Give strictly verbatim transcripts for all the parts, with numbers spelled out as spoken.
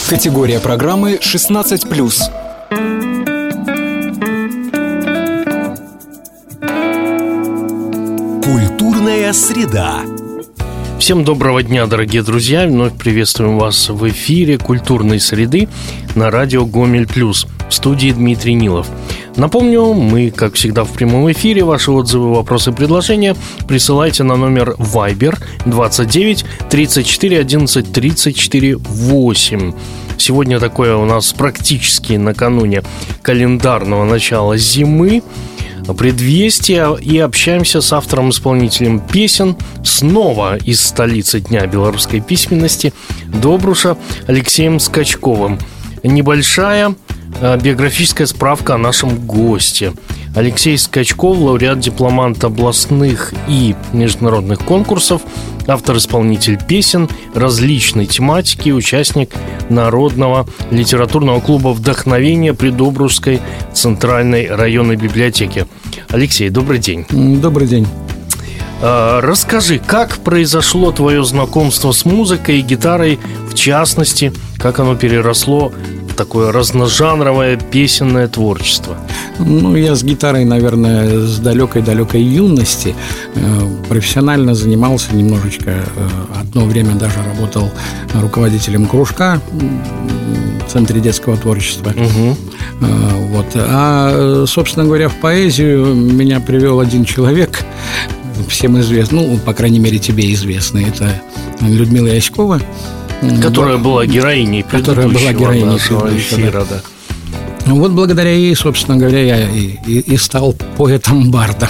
Категория программы шестнадцать плюс. Культурная среда. Всем доброго дня, дорогие друзья. Вновь приветствуем вас в эфире «Культурной среды» на радио «Гомель Плюс». В студии Дмитрий Нилов. Напомню, мы, как всегда, в прямом эфире. Ваши отзывы, вопросы, предложения присылайте на номер Viber двадцать девять тридцать четыре одиннадцать тридцать четыре восемь. Сегодня такое у нас практически накануне календарного начала зимы, предвестие, и общаемся с автором-исполнителем песен снова из столицы Дня белорусской письменности Добруша Алексеем Скачковым. Небольшая биографическая справка о нашем госте. Алексей Скачков, лауреат, дипломант областных и международных конкурсов, автор-исполнитель песен различной тематики, участник Народного литературного клуба «Вдохновение» при Добружской центральной районной библиотеке. Алексей, добрый день. Добрый день. Расскажи, как произошло твое знакомство с музыкой и гитарой, в частности, как оно переросло в такое разножанровое песенное творчество? Ну, я с гитарой, наверное, с далекой-далекой юности профессионально занимался немножечко. Одно время даже работал руководителем кружка в Центре детского творчества. Угу. Вот. А, собственно говоря, в поэзию меня привел один человек, всем известный, ну, по крайней мере, тебе известный. Это Людмила Яськова, которая была героиней которая была героиней нашего эфира, да. Вот благодаря ей, собственно говоря, я и, и, и стал поэтом-бардом.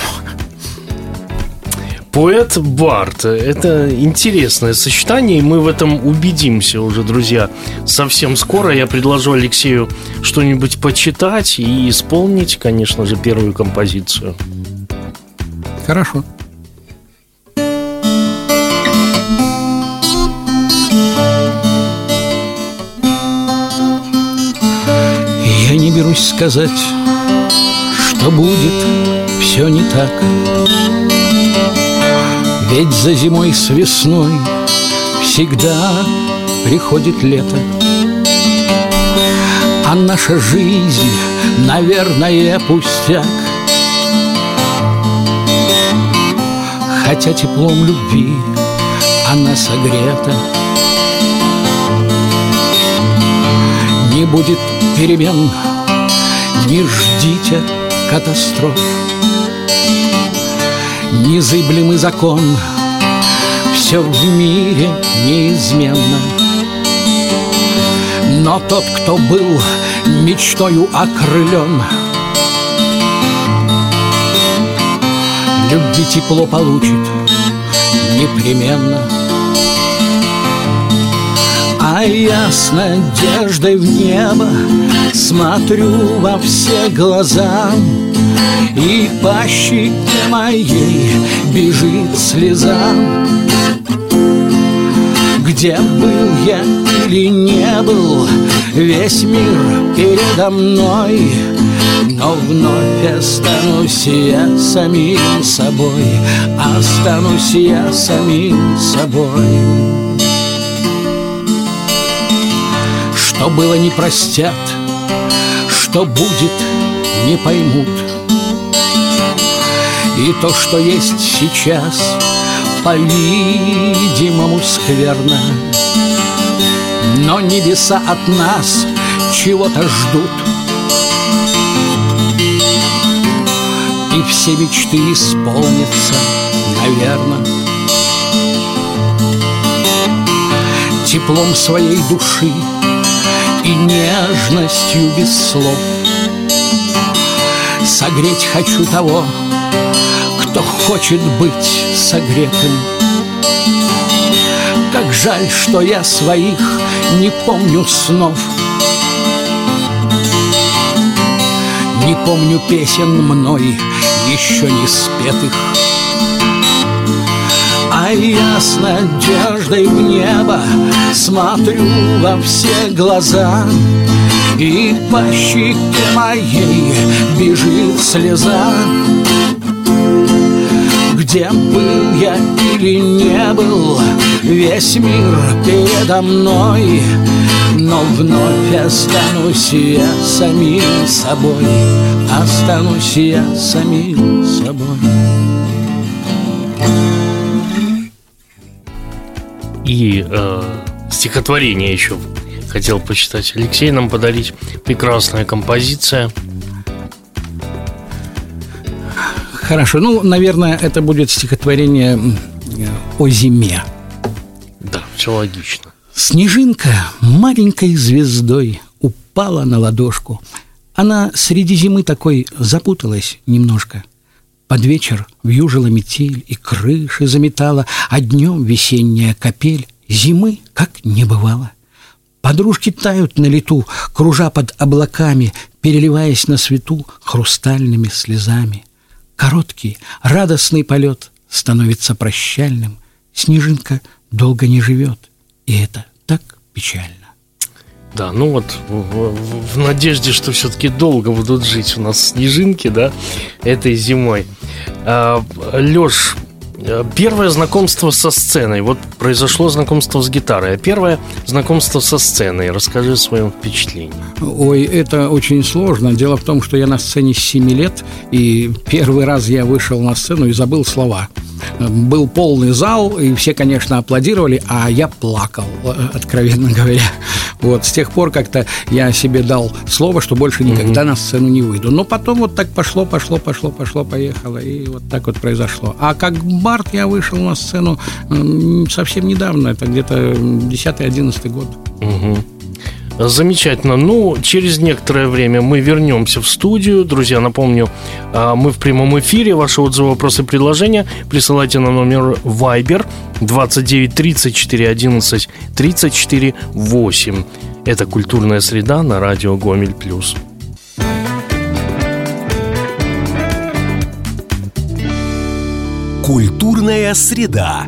Поэт-бард – это интересное сочетание, и мы в этом убедимся уже, друзья, совсем скоро. Я предложу Алексею что-нибудь почитать и исполнить, конечно же, первую композицию. Хорошо. Я не берусь сказать, что будет все не так. Ведь за зимой с весной всегда приходит лето. А наша жизнь, наверное, пустяк. Хотя теплом любви она согрета. Не будет перемен, не ждите катастроф. Незыблемый закон, все в мире неизменно. Но тот, кто был мечтою окрылен, любви тепло получит непременно. А я с надеждой в небо смотрю во все глаза, и по щеке моей бежит слеза. Где был я или не был, весь мир передо мной, но вновь останусь я самим собой, останусь я самим собой. Что было, не простят, что будет, не поймут. И то, что есть сейчас, по-видимому, скверно. Но небеса от нас чего-то ждут, и все мечты исполнятся, наверно. Теплом своей души и нежностью без слов согреть хочу того, кто хочет быть согретым. Как жаль, что я своих не помню снов, не помню песен мной еще не спетых. А я с надеждой в небо смотрю во все глаза, и по щеке моей бежит слеза. Где был я или не был, весь мир передо мной, но вновь останусь я самим собой, останусь я самим собой. И э, стихотворение еще хотел почитать. Алексей нам подарить. Прекрасная композиция. Хорошо, ну, наверное, это будет стихотворение о зиме. Да, все логично. Снежинка маленькой звездой упала на ладошку. Она среди зимы такой запуталась немножко. Под вечер вьюжила метель и крыши заметала, а днем весенняя капель зимы как не бывало. Подружки тают на лету, кружа под облаками, переливаясь на свету хрустальными слезами. Короткий, радостный полет становится прощальным. Снежинка долго не живет, и это так печально. Да, ну вот в, в, в надежде, что все-таки долго будут жить у нас снежинки, да, этой зимой. а, Лёш, первое знакомство со сценой. Вот произошло знакомство с гитарой, а первое знакомство со сценой. Расскажи о своем впечатлении. Ой, это очень сложно. Дело в том, что я на сцене с семи лет, и первый раз я вышел на сцену и забыл слова. Был полный зал, и все, конечно, аплодировали, а я плакал, откровенно говоря. Вот, с тех пор как-то я себе дал слово, что больше никогда mm-hmm. на сцену не выйду. Но потом вот так пошло, пошло, пошло, пошло, поехало, и вот так вот произошло. А как бард я вышел на сцену совсем недавно, это где-то десятый-одиннадцатый год. Угу. Замечательно. Ну, через некоторое время мы вернемся в студию. Друзья, напомню, мы в прямом эфире. Ваши отзывы, вопросы, предложения присылайте на номер Viber двадцать девять тридцать четыре одиннадцать тридцать четыре восемь. Это «Культурная среда» на радио Гомель Плюс. Культурная среда.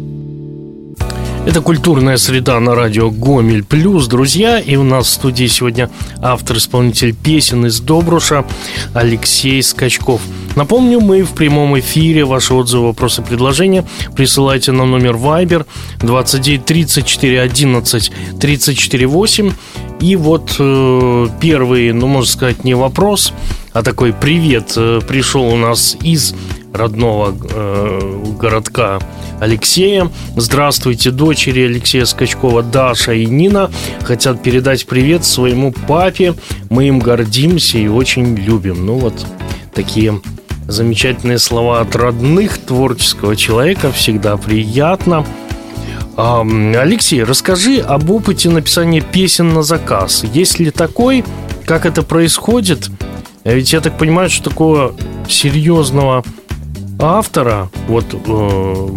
Это «Культурная среда» на радио Гомель Плюс, друзья. И у нас в студии сегодня автор-исполнитель песен из Добруша Алексей Скачков. Напомню, мы в прямом эфире. Ваши отзывы, вопросы, предложения присылайте на номер Viber двадцать девять тридцать четыре одиннадцать тридцать четыре восемь. И вот э, первый, ну, можно сказать, не вопрос, а такой привет э, пришел у нас из родного э, городка Алексея. Здравствуйте, дочери Алексея Скачкова Даша и Нина хотят передать привет своему папе. Мы им гордимся и очень любим. Ну вот такие замечательные слова от родных творческого человека. Всегда приятно. а, Алексей, расскажи об опыте написания песен на заказ. Есть ли такой? Как это происходит? Ведь я так понимаю, что такого серьезного автора вот э,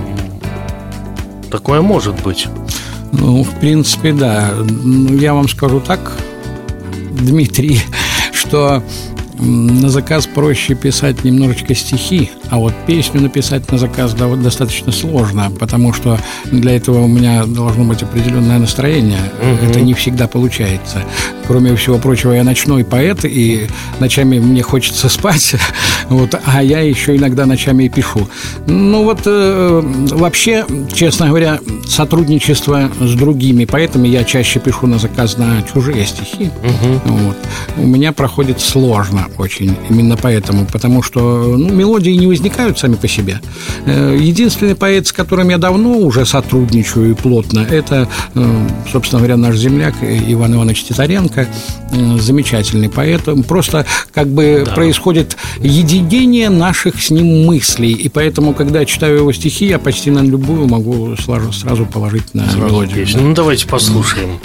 такое может быть. Ну, в принципе, да. Я вам скажу так, Дмитрий, что на заказ проще писать немножечко стихи, а вот песню написать на заказ достаточно сложно, потому что для этого у меня должно быть определенное настроение. Uh-huh. Это не всегда получается. Кроме всего прочего, я ночной поэт, и ночами мне хочется спать, вот, а я еще иногда ночами и пишу. Ну вот, э, вообще, честно говоря, сотрудничество с другими поэтами я чаще пишу на заказ на чужие стихи. Uh-huh. Вот. У меня проходит сложно очень, именно поэтому, потому что ну, мелодии не возникают сами по себе. Единственный поэт, с которым я давно уже сотрудничаю и плотно, это, собственно говоря, наш земляк Иван Иванович Титаренко, замечательный поэт. Просто как бы да. происходит единение наших с ним мыслей, и поэтому, когда я читаю его стихи, я почти на любую могу сразу положить на сразу мелодию. Да. Ну, давайте послушаем.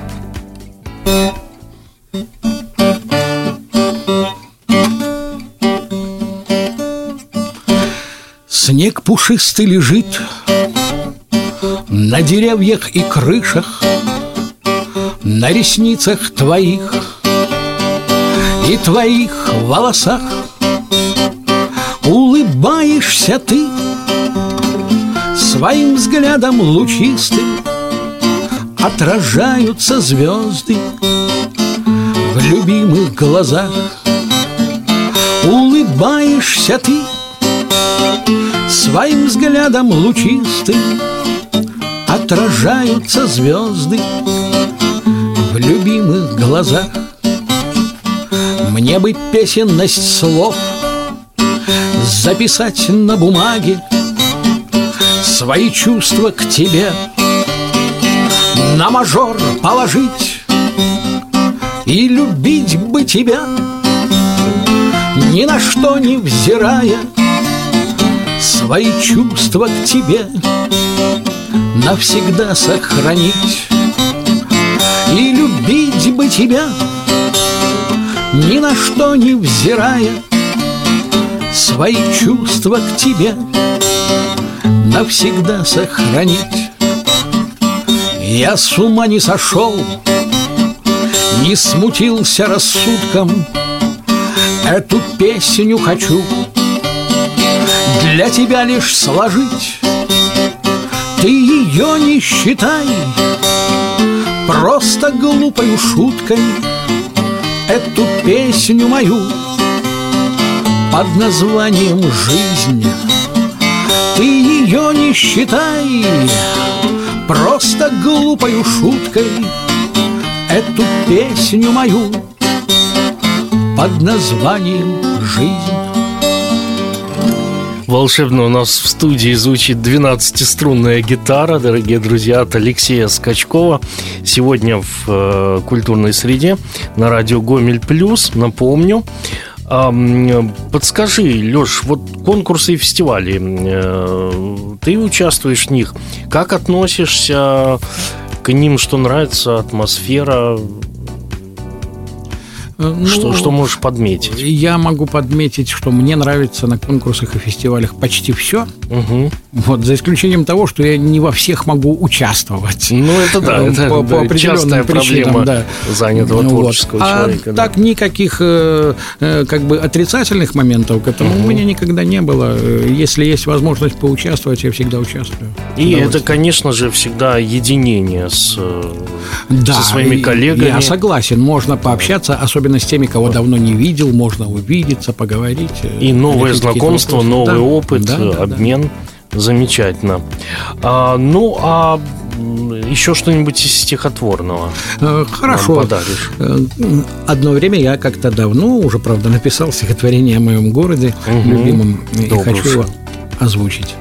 Снег пушистый лежит на деревьях и крышах, на ресницах твоих и твоих волосах. Улыбаешься ты своим взглядом лучистым, отражаются звезды в любимых глазах. Улыбаешься ты своим взглядом лучистым, отражаются звезды в любимых глазах. Мне бы песенность слов записать на бумаге, свои чувства к тебе на мажор положить и любить бы тебя, ни на что не взирая, свои чувства к тебе навсегда сохранить и любить бы тебя, ни на что не взирая, свои чувства к тебе навсегда сохранить. Я с ума не сошел, не смутился рассудком, эту песню хочу для тебя лишь сложить. Ты ее не считай просто глупой шуткой, эту песню мою под названием «Жизнь». Ты ее не считай просто глупой шуткой, эту песню мою под названием «Жизнь». Волшебно у нас в студии звучит двенадцатиструнная гитара, дорогие друзья, от Алексея Скачкова. Сегодня в э, культурной среде на радио Гомель Плюс. Напомню. Э, подскажи, Лёш, вот конкурсы и фестивали, э, ты участвуешь в них. Как относишься к ним? Что нравится, атмосфера? Ну, что, что можешь подметить? Я могу подметить, что мне нравится на конкурсах и фестивалях почти все. Угу. Вот, за исключением того, что я не во всех могу участвовать. Ну, это да, это по, по да, частая причинам, проблема да. занятого творческого вот. человека. А да. так никаких э, э, как бы отрицательных моментов к этому угу. у меня никогда не было. Если есть возможность поучаствовать, я всегда участвую. И это, конечно же, всегда единение с, да, со своими коллегами. Я согласен, можно пообщаться, особенно с теми, кого давно не видел, можно увидеться, поговорить. И новое знакомство, новый да. опыт, да, да, обмен. Да. Замечательно. А, ну, а еще что-нибудь из стихотворного? Хорошо. Нам подаришь? Одно время я как-то давно, уже, правда, написал стихотворение о моем городе, угу. любимом, и хочу его озвучить.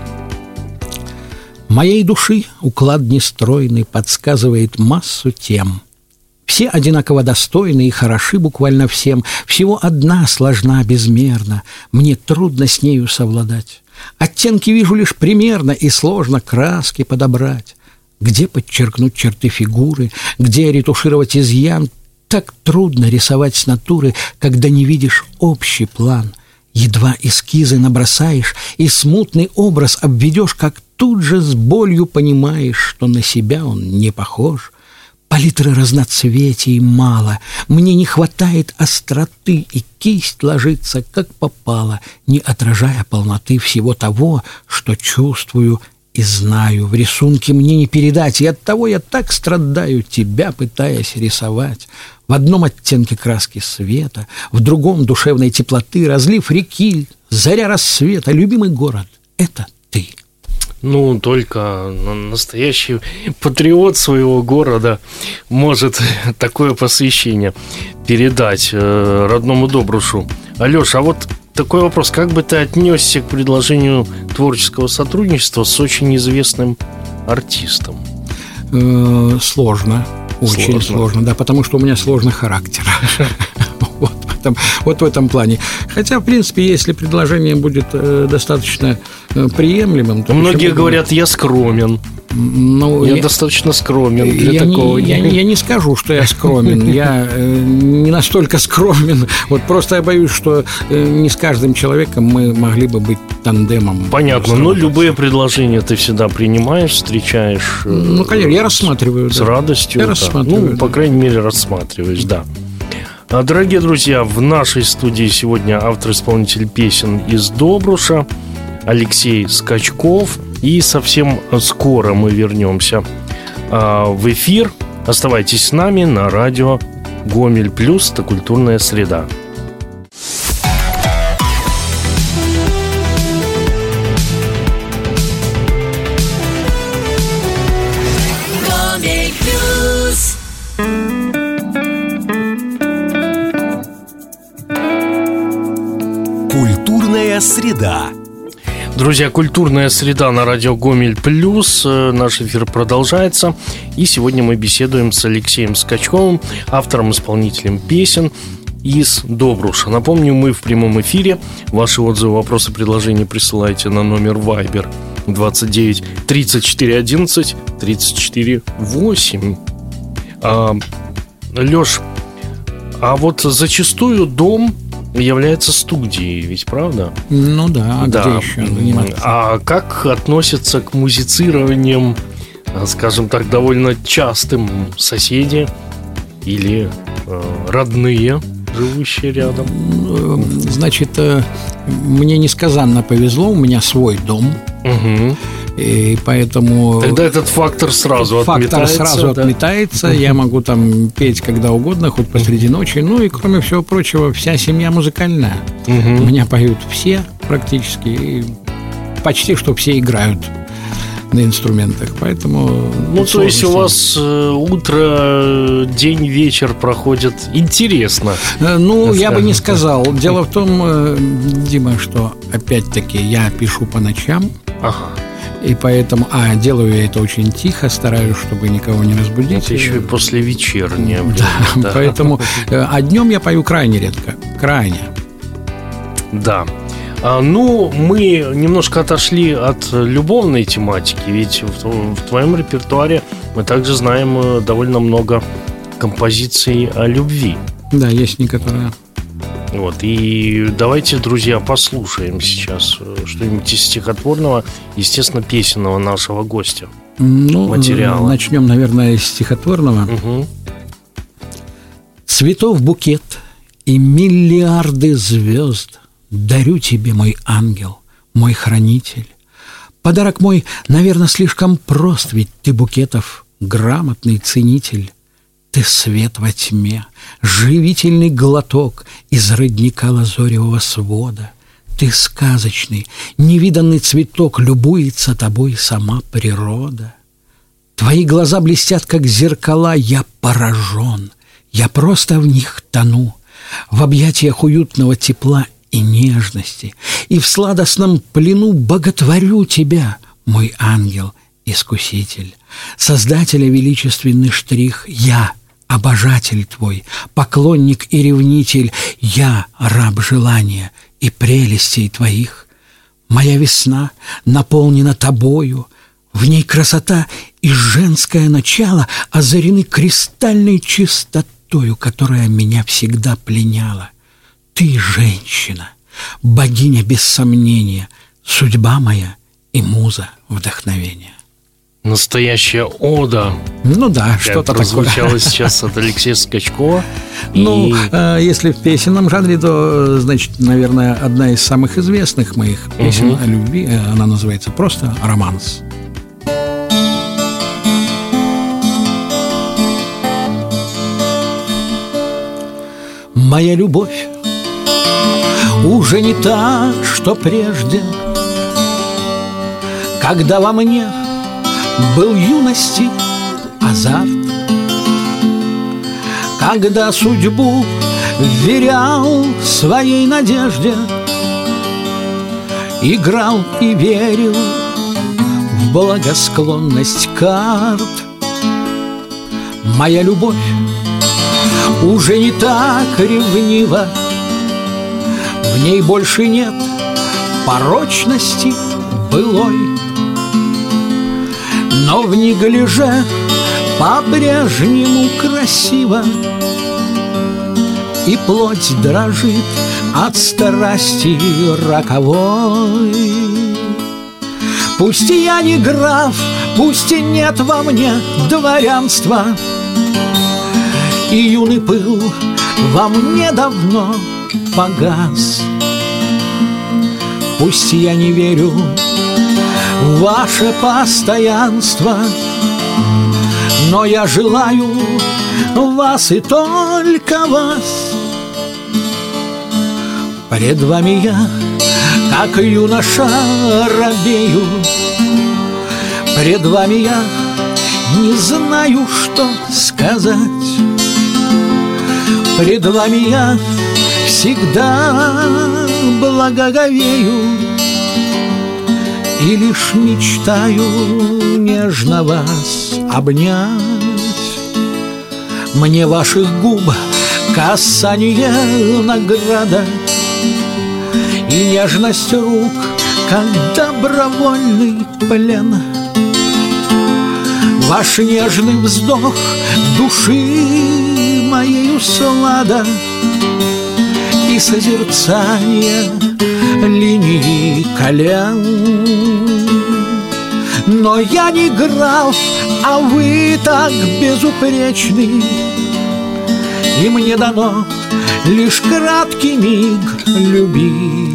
Моей души уклад нестройный подсказывает массу тем. Все одинаково достойны и хороши буквально всем. Всего одна сложна безмерно, мне трудно с нею совладать. Оттенки вижу лишь примерно, и сложно краски подобрать. Где подчеркнуть черты фигуры, где ретушировать изъян, так трудно рисовать с натуры, когда не видишь общий план. Едва эскизы набросаешь и смутный образ обведешь, как тут же с болью понимаешь, что на себя он не похож. Палитры разноцветий мало, мне не хватает остроты, и кисть ложится, как попало, не отражая полноты всего того, что чувствую и знаю. В рисунке мне не передать, и оттого я так страдаю, тебя пытаясь рисовать. В одном оттенке краски света, в другом душевной теплоты, разлив реки, заря рассвета, любимый город — это ты. Ну, только настоящий патриот своего города может такое посвящение передать э, родному Добрушу. Алёша, а вот такой вопрос. Как бы ты отнесся к предложению творческого сотрудничества с очень известным артистом? Э, сложно. Очень сложно. сложно, да, потому что у меня сложный характер. Вот в этом, вот в этом плане. Хотя, в принципе, если предложение будет э, достаточно э, приемлемым... То многие говорят, я скромен. Ну, я, я достаточно скромен для я такого. Не, я, я не скажу, что я скромен. Я э, не настолько скромен. Вот просто я боюсь, что э, не с каждым человеком мы могли бы быть тандемом. Понятно, но любые предложения ты всегда принимаешь, встречаешь. Э, ну, конечно, я рассматриваю. С да. радостью. Я да. рассматриваю. Ну, по крайней мере, рассматриваешь, да. Дорогие друзья, в нашей студии сегодня автор-исполнитель песен из Добруша Алексей Скачков. И совсем скоро мы вернемся в эфир. Оставайтесь с нами на радио Гомель Плюс. Это культурная среда. Гомель Плюс. Культурная среда. Друзья, культурная среда на радио Гомель Плюс. Наш эфир продолжается. И сегодня мы беседуем с Алексеем Скачковым, автором-исполнителем песен из Добруша. Напомню, мы в прямом эфире. Ваши отзывы, вопросы, предложения присылайте на номер Viber двадцать девять тридцать четыре одиннадцать тридцать четыре восемь. а, Лёш, а вот зачастую дом является студией, ведь правда? Ну да, а да. где еще заниматься? А как относятся к музицированиям, скажем так, довольно частым соседи или э, родные, живущие рядом? Значит, мне несказанно повезло, у меня свой дом. Угу. И поэтому... Тогда этот фактор сразу фактор отметается. Фактор сразу да? отметается. Uh-huh. Я могу там петь когда угодно, хоть посреди ночи. Ну и, кроме всего прочего, вся семья музыкальная. Uh-huh. У меня поют все практически. И почти что все играют на инструментах. Поэтому... Ну, то есть у вас э, утро, день, вечер проходит интересно. Ну, я бы не сказал. Дело в том, Дима, что опять-таки я пишу по ночам. Ага. И поэтому, а, делаю я это очень тихо, стараюсь, чтобы никого не разбудить. Это еще и после вечернее время. Да, да. Поэтому, а днем я пою крайне редко, крайне. Да. А, ну, мы немножко отошли от любовной тематики, ведь в, в твоем репертуаре мы также знаем довольно много композиций о любви. Да, есть некоторые. Вот, и давайте, друзья, послушаем сейчас что-нибудь из стихотворного, естественно, песенного нашего гостя. Ну, материала. Начнем, наверное, с стихотворного. Угу. Цветов букет и миллиарды звезд дарю тебе, мой ангел, мой хранитель. Подарок мой, наверное, слишком прост, ведь ты букетов грамотный ценитель. Ты свет во тьме, живительный глоток из родника лазоревого свода. Ты сказочный, невиданный цветок, любуется тобой сама природа. Твои глаза блестят, как зеркала, я поражен, я просто в них тону, в объятиях уютного тепла и нежности, и в сладостном плену боготворю тебя, мой ангел-искуситель, создателя величественный штрих, я — обожатель твой, поклонник и ревнитель, я раб желания и прелестей твоих. Моя весна наполнена тобою, в ней красота и женское начало озарены кристальной чистотою, которая меня всегда пленяла. Ты женщина, богиня без сомнения, судьба моя и муза вдохновения. Настоящая ода. Ну да, что-то прозвучало такое. сейчас от Алексея Скачкова. Ну, и... э, если в песенном жанре, то, значит, наверное, одна из самых известных моих песен угу. о любви, она называется просто «Романс». Моя любовь уже не та, что прежде, когда во мне был юности азарт, когда судьбу вверял своей надежде, играл и верил в благосклонность карт. Моя любовь уже не так ревнива, в ней больше нет порочности былой, но в неглиже по-прежнему красиво, и плоть дрожит от страсти роковой. Пусть я не граф, пусть и нет во мне дворянства, и юный пыл во мне давно погас. Пусть я не верю в ваше постоянство, но я желаю вас и только вас. Пред вами я, как юноша, робею. Пред вами я не знаю, что сказать. Пред вами я всегда благоговею и лишь мечтаю нежно вас обнять. Мне ваших губ касание награда, и нежность рук, как добровольный плен. Ваш нежный вздох души моею сладок, и созерцание линии колен. Но я не граф, а вы так безупречны, и мне дано лишь краткий миг любить.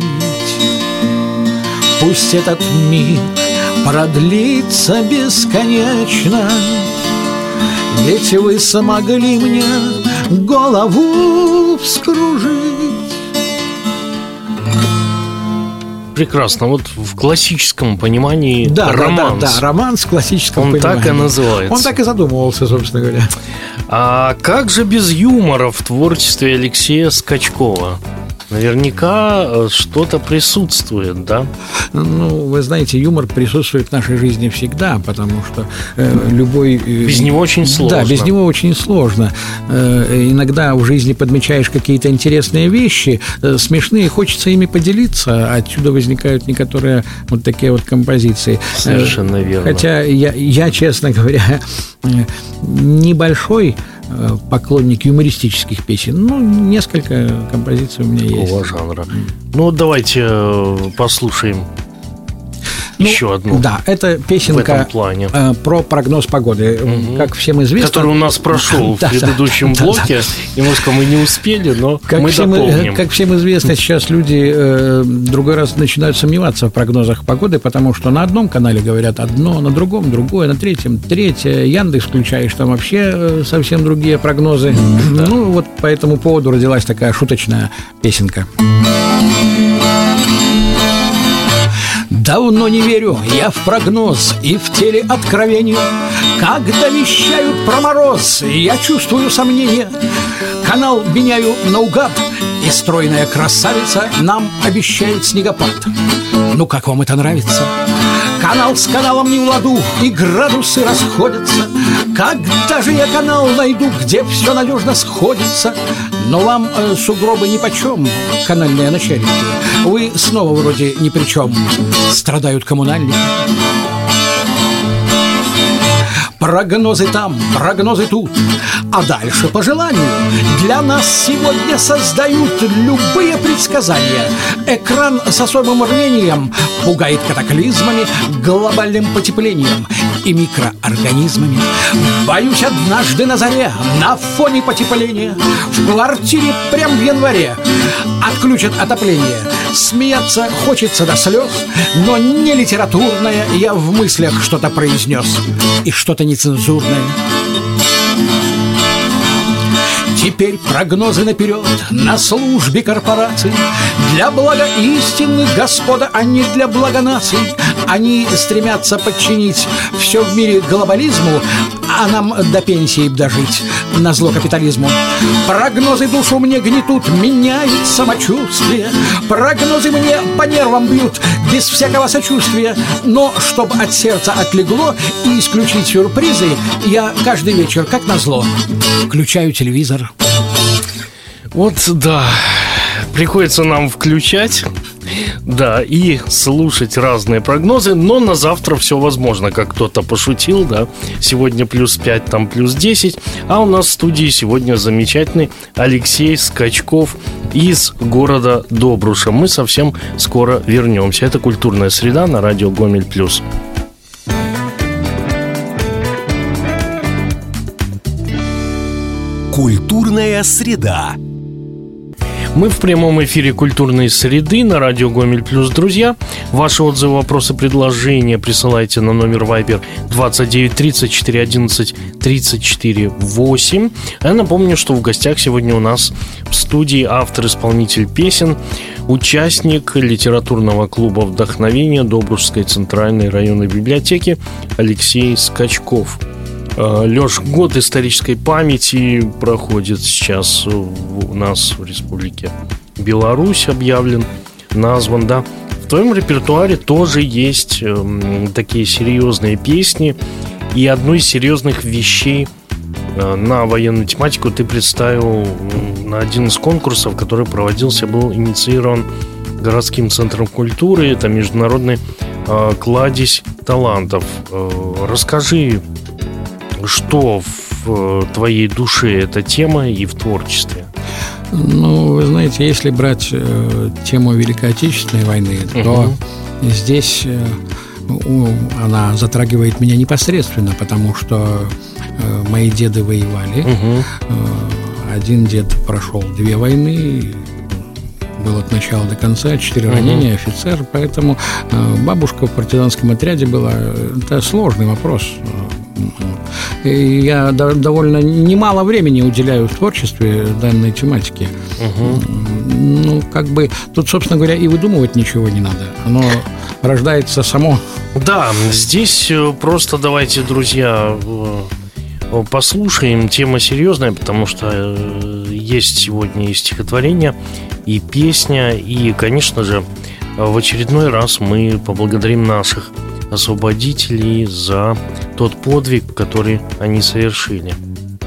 Пусть этот миг продлится бесконечно, ведь вы смогли мне голову вскружить. Прекрасно. Вот в классическом понимании да, романс. Да, да, да, романс в классическом Он понимании. так и называется. Он так и задумывался, собственно говоря. А как же без юмора в творчестве Алексея Скачкова? Наверняка что-то присутствует, да? Ну, вы знаете, юмор присутствует в нашей жизни всегда, потому что э, любой... Э, без него очень сложно. Да, без него очень сложно. Э, иногда в жизни подмечаешь какие-то интересные вещи, э, смешные, хочется ими поделиться, отсюда возникают некоторые вот такие вот композиции. Совершенно верно. Хотя я, я, честно говоря, небольшой поклонник юмористических песен. Ну, несколько композиций у меня есть. Какого жанра? Ну, давайте послушаем ну, еще одну. Да, это песенка про прогноз погоды. Угу. Как всем известно... Который у нас прошел да, в предыдущем да, блоке. Да, да. Немножко мы не успели, но как мы всем, дополним. Как всем известно, сейчас люди э, другой раз начинают сомневаться в прогнозах погоды, потому что на одном канале говорят одно, на другом другое, на третьем третье. Яндекс включаешь, там вообще э, совсем другие прогнозы. Да. Ну, вот по этому поводу родилась такая шуточная песенка. Давно не верю я в прогноз и в телеоткровение. Когда вещают про мороз, я чувствую сомнение. Канал меняю наугад, и стройная красавица нам обещает снегопад. Ну, как вам это нравится? Канал с каналом не в ладу, и градусы расходятся. Когда же я канал найду, где все надежно сходится? Но вам э, сугробы нипочем, канальные начальники. Вы снова вроде ни при чем. Страдают коммунальники. Прогнозы там, прогнозы тут, а дальше по желанию для нас сегодня создают любые предсказания. Экран с особым рвением пугает катаклизмами, глобальным потеплением и микроорганизмами. Боюсь, однажды на заре, на фоне потепления, в квартире прям в январе отключат отопление. Смеяться хочется до слез, но не литературное я в мыслях что-то произнес и что-то нецензурное. Теперь прогнозы наперед на службе корпораций. Для блага истины, господа, а не для блага наций. Они стремятся подчинить все в мире глобализму, а нам до пенсии дожить назло капитализму. Прогнозы душу мне гнетут, меняют самочувствие. Прогнозы мне по нервам бьют без всякого сочувствия. Но чтобы от сердца отлегло и исключить сюрпризы, я каждый вечер, как назло, включаю телевизор. Вот, да, приходится нам включать, да, и слушать разные прогнозы, но на завтра все возможно, как кто-то пошутил, да, сегодня плюс пять, там плюс десять, а у нас в студии сегодня замечательный Алексей Скачков из города Добруша. Мы совсем скоро вернемся. Это «Культурная среда» на радио Гомель Плюс. Культурная среда. Мы в прямом эфире «Культурной среды» на радио Гомель Плюс. Друзья, ваши отзывы, вопросы, предложения присылайте на номер Viber двадцать девять тридцать четыре одиннадцать тридцать четыре восемь. А я напомню, что в гостях сегодня у нас в студии автор-исполнитель песен, участник литературного клуба «Вдохновение» Добрушской центральной районной библиотеки Алексей Скачков. Лёш, год исторической памяти проходит сейчас у нас в Республике Беларусь, объявлен. назван, да. В твоем репертуаре тоже есть э, такие серьезные песни. И одну из серьезных вещей э, на военную тематику ты представил на один из конкурсов, который проводился, был инициирован городским центром культуры. Это международный э, кладезь талантов. Э, расскажи, что в э, твоей душе эта тема и в творчестве? Ну, вы знаете, если брать э, тему Великой Отечественной войны, то угу. здесь э, у, она затрагивает меня непосредственно, потому что э, мои деды воевали. Угу. Э, один дед прошел две войны, был от начала до конца, четыре угу. ранения, офицер, поэтому э, бабушка в партизанском отряде была. Это сложный вопрос. И я довольно немало времени уделяю в творчестве данной тематике. Угу. Ну, как бы тут, собственно говоря, и выдумывать ничего не надо. Оно рождается само. Да, здесь просто давайте, друзья, послушаем. Тема серьезная, потому что есть сегодня и стихотворение, и песня, и, конечно же, в очередной раз мы поблагодарим наших освободителей за тот подвиг, который они совершили.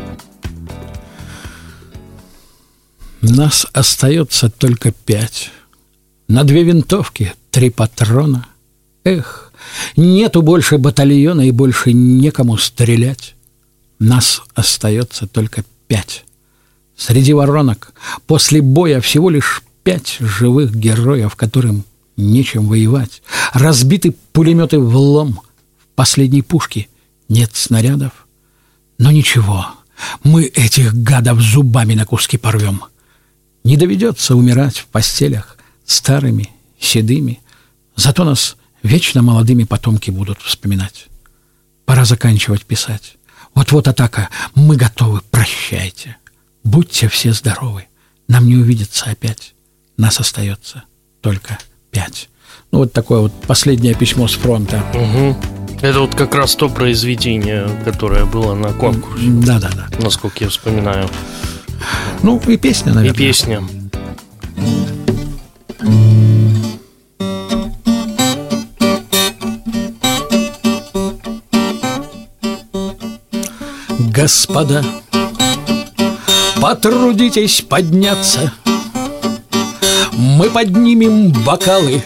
Нас остается только пять. На две винтовки, три патрона. Эх, нету больше батальона и больше некому стрелять. Нас остается только пять. Среди воронок после боя всего лишь пять живых героев, которым нечем воевать. Разбиты пулеметы в лом. В последней пушке нет снарядов. Но ничего, мы этих гадов зубами на куски порвем. Не доведется умирать в постелях старыми, седыми. Зато нас вечно молодыми потомки будут вспоминать. Пора заканчивать писать. Вот-вот атака, мы готовы, прощайте. Будьте все здоровы, нам не увидеться опять. Нас остается только пять. Ну, вот такое вот последнее письмо с фронта. Угу. Это вот как раз то произведение, которое было на конкурсе. Да-да-да. Насколько я вспоминаю. Ну, и песня, наверное. И песня. Господа, потрудитесь подняться. Мы поднимем бокалы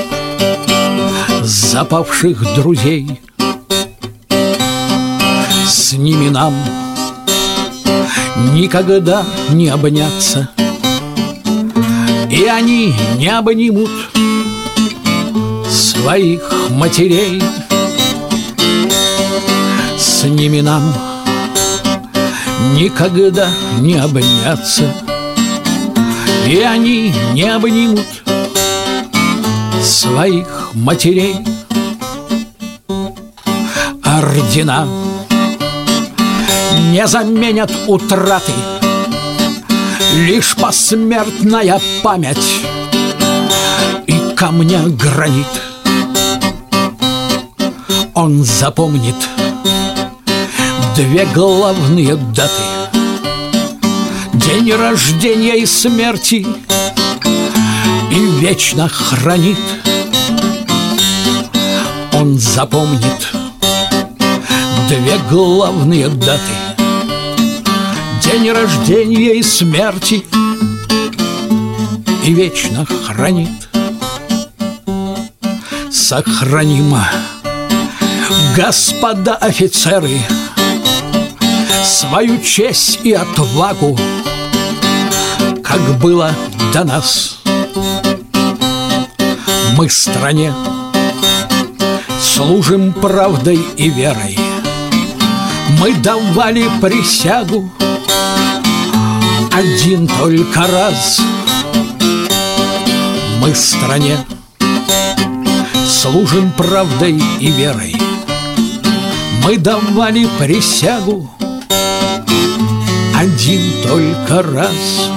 запавших друзей. С ними нам никогда не обняться, и они не обнимут своих матерей. С ними нам никогда не обняться, и они не обнимут своих матерей. Ордена не заменят утраты, лишь посмертная память и камня гранит. Он запомнит две главные даты: день рождения и смерти, и вечно хранит. Он запомнит две главные даты: день рождения и смерти, и вечно хранит. Сохранимо, господа офицеры, свою честь и отвагу, как было до нас. Мы стране служим правдой и верой. Мы давали присягу один только раз. Мы стране служим правдой и верой. Мы давали присягу один только раз.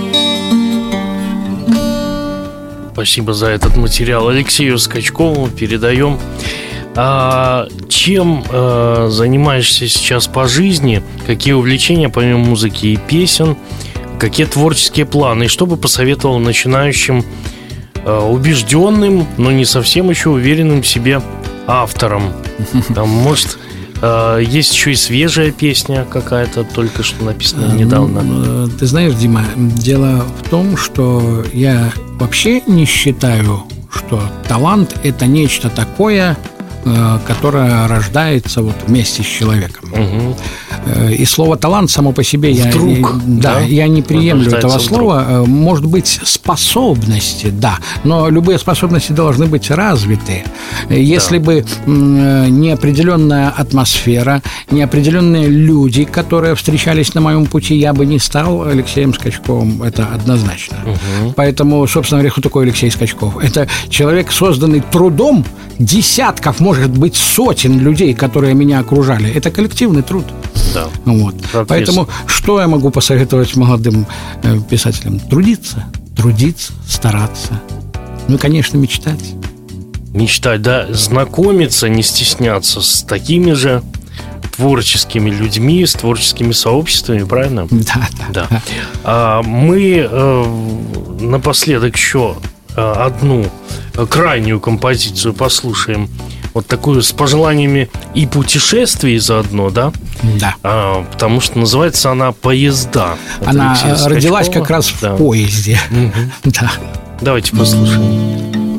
Спасибо за этот материал Алексею Скачкову. Передаем. А чем а, занимаешься сейчас по жизни? Какие увлечения помимо музыки и песен? Какие творческие планы? И что бы посоветовал начинающим убежденным, но не совсем еще уверенным в себе автором. Там, может, есть еще и свежая песня какая-то, только что написана недавно. Ты знаешь, Дима, дело в том, что я вообще не считаю, что талант – это нечто такое, которое рождается вот вместе с человеком. Угу. И слово «талант» само по себе вдруг, я, да, да? я не приемлю этого вдруг. слова. Может быть, способности, да, но любые способности должны быть развиты. Если да. бы не определенная атмосфера, не определенные люди, которые встречались на моем пути, я бы не стал Алексеем Скачковым, это однозначно. Угу. Поэтому, собственно говоря, кто такой Алексей Скачков? Это человек, созданный трудом десятков, может быть, сотен людей, которые меня окружали. Это коллективный труд. Да. Вот. Поэтому что я могу посоветовать молодым э, писателям? Трудиться, трудиться, стараться. Ну и, конечно, мечтать. Мечтать, да, знакомиться, не стесняться с такими же творческими людьми, с творческими сообществами, правильно? Да, да. да. А, мы э, напоследок еще одну крайнюю композицию послушаем. Вот такую с пожеланиями и путешествий заодно, да? Да. А, потому что называется она «Поезда». От она Алексея родилась Скачкова. Как раз да. в поезде. Угу. Да. Давайте послушаем.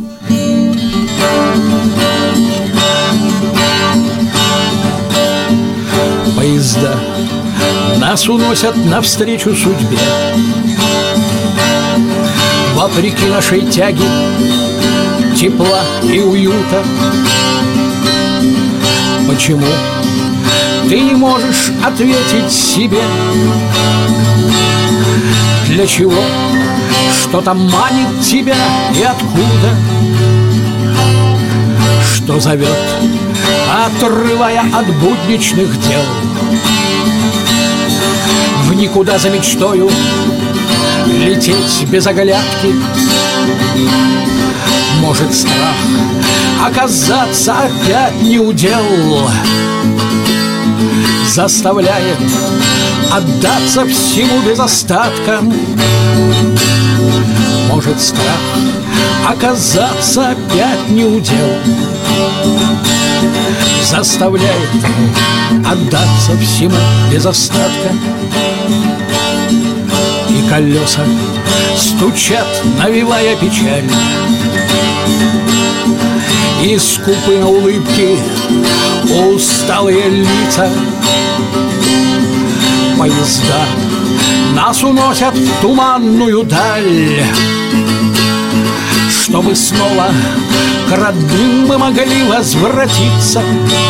Поезда нас уносят навстречу судьбе, вопреки нашей тяге тепла и уюта. Почему ты не можешь ответить себе? Для чего? Что-то манит тебя и откуда? Что зовет, отрывая от будничных дел, в никуда за мечтою лететь без оглядки? Может, страх оказаться опять не удел заставляет отдаться всему без остатка? Может, страх оказаться опять не удел заставляет отдаться всему без остатка? И колеса стучат, навевая печаль, и скупы на улыбки усталые лица. Поезда нас уносят в туманную даль, чтобы снова к родным мы могли возвратиться,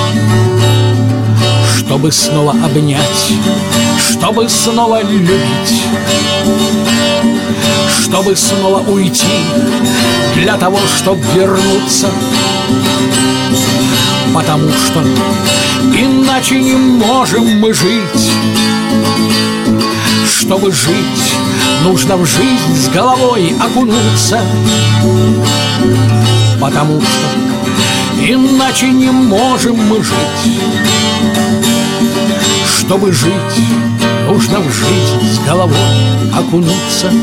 чтобы снова обнять, чтобы снова любить, чтобы снова уйти для того, чтобы вернуться. Потому что иначе не можем мы жить. Чтобы жить, нужно в жизнь с головой окунуться. Потому что иначе не можем мы жить. Чтобы жить, нужно в жизнь с головой окунуться.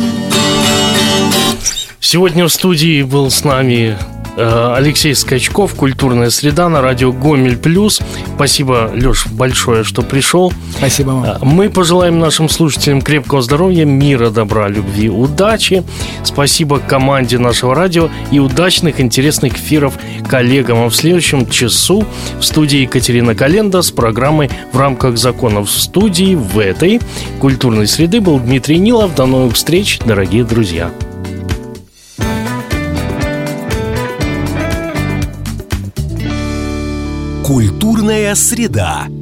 Сегодня в студии был с нами Алексей Скачков, «Культурная среда» на радио Гомель Плюс. Спасибо, Леш, большое, что пришел. Спасибо вам. Мы пожелаем нашим слушателям крепкого здоровья, мира, добра, любви, удачи. Спасибо команде нашего радио и удачных, интересных эфиров коллегам. А в следующем часу в студии Екатерина Календа с программой «В рамках законов». В студии в этой «Культурной среды» был Дмитрий Нилов. До новых встреч, дорогие друзья. Культурная среда.